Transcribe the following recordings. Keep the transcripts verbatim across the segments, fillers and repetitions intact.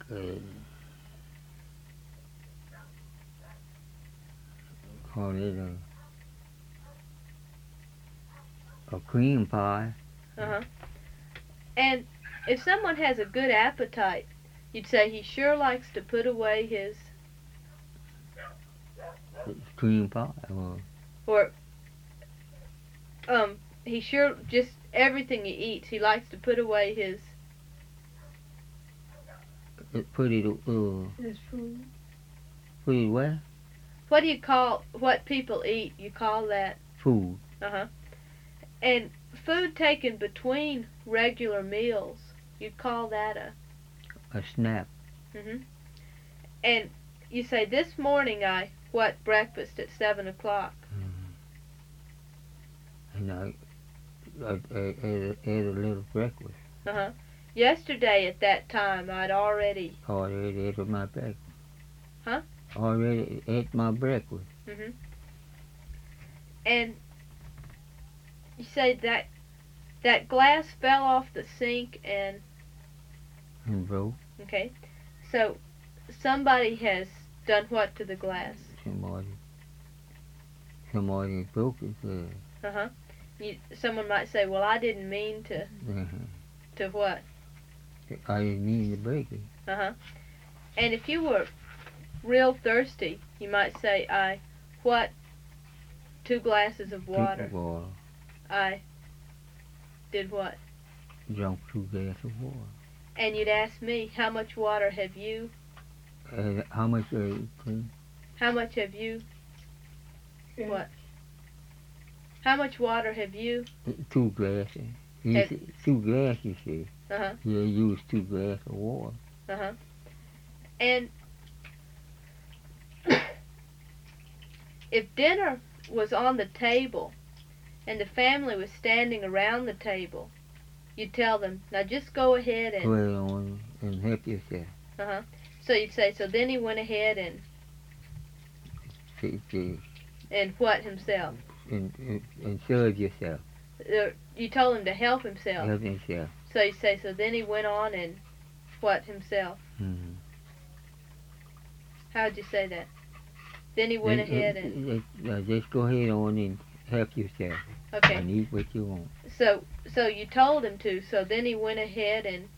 uh, call it a, a cream pie. Uh-huh. And if someone has a good appetite, you'd say he sure likes to put away his... Cream pie. Or, Or, um, he sure, just everything he eats, he likes to put away his... put it, uh... His food. Put it where? What do you call what people eat? You call that... Food. Uh-huh. And food taken between regular meals, you'd call that a... A snack. Mm-hmm. And you say, this morning I, what, breakfast at seven o'clock. Mm-hmm. And I, I, I ate, a, ate a little breakfast. Uh-huh. Yesterday at that time I'd already... Already ate my breakfast. Huh? Already ate my breakfast. Mm-hmm. And you say that that glass fell off the sink and... And broke. Okay. So somebody has done what to the glass? Somebody. Somebody broke it there. Uh-huh. You, someone might say, well, I didn't mean to... Uh-huh. To what? I didn't mean to break it. Uh-huh. And if you were real thirsty, you might say, I, what, two glasses of water. Water. I did what? Drank two glasses of water. And you'd ask me, how much water have you? Uh, how much are you clean? How much have you? Yeah. What? How much water have you? Two glasses. You Have- see, two glasses here. Uh-huh. You use two glasses of water. Uh-huh. And if dinner was on the table and the family was standing around the table, you'd tell them, now just go ahead and... Go ahead on and help yourself. Uh-huh. So you'd say, so then he went ahead and... See, see, And what himself? and, and, and serve yourself. Uh, you told him to help himself. Help yourself. So you say, so then he went on and what himself? Mm-hmm. How'd you say that? Then he went And- ahead and- and... and- uh, just go ahead on and help yourself. Okay. And eat what you want. So so you told him to, so then he went ahead and...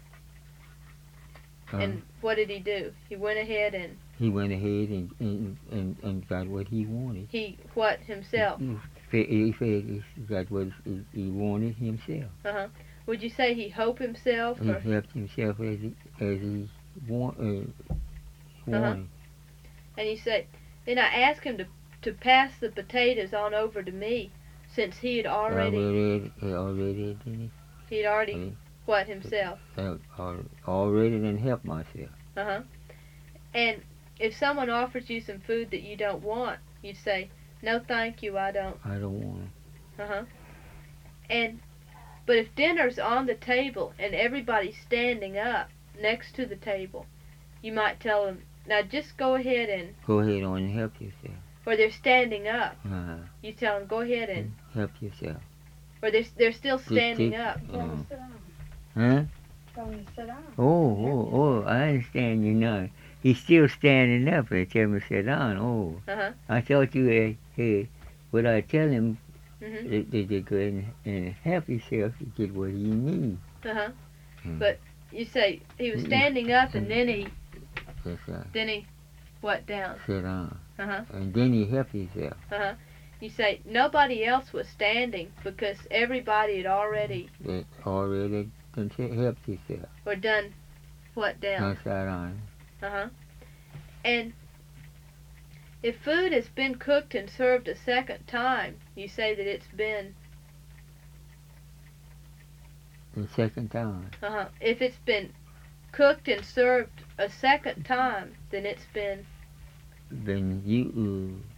Uh, And what did he do? He went ahead and he went ahead and, and, and, and got what he wanted. he, what, himself? He, fe- he fed he got what he, he wanted himself. Uh-huh. Would you say he helped himself He or... helped himself as he, as he want, uh, wanted. And you say, then I asked him to, to pass the potatoes on over to me since he had already, Already, he already did he'd already, it. what, himself? Uh, al- already done helped myself. Uh-huh. And if someone offers you some food that you don't want, you'd say, no thank you, I don't. I don't want Uh-huh. And, but if dinner's on the table and everybody's standing up next to the table, you might tell them, now just go ahead and, it. Go ahead on and help yourself. or they're standing up, Uh, you tell them, go ahead and, help yourself. or they're, they're still standing take- up. Tell him Uh, to sit down. huh? Tell him to sit down. Oh, oh, oh, I understand you now. He's still standing up and tell me to sit down. Oh, Uh-huh. I thought you had, had what I tell him Mm-hmm. that that they go and, and help himself to get what he needs. Uh-huh. Hmm. But you say he was Mm-mm. standing up and then he, That's right. then he, what, down? Sit down. Uh-huh. And then he help himself. Uh-huh. You say nobody else was standing because everybody had already, That already done t- helped himself. or done, what, down? Now sit down. Uh-huh. And if food has been cooked and served a second time, you say that it's been, The second time. uh-huh. If it's been cooked and served a second time, then it's been, Then you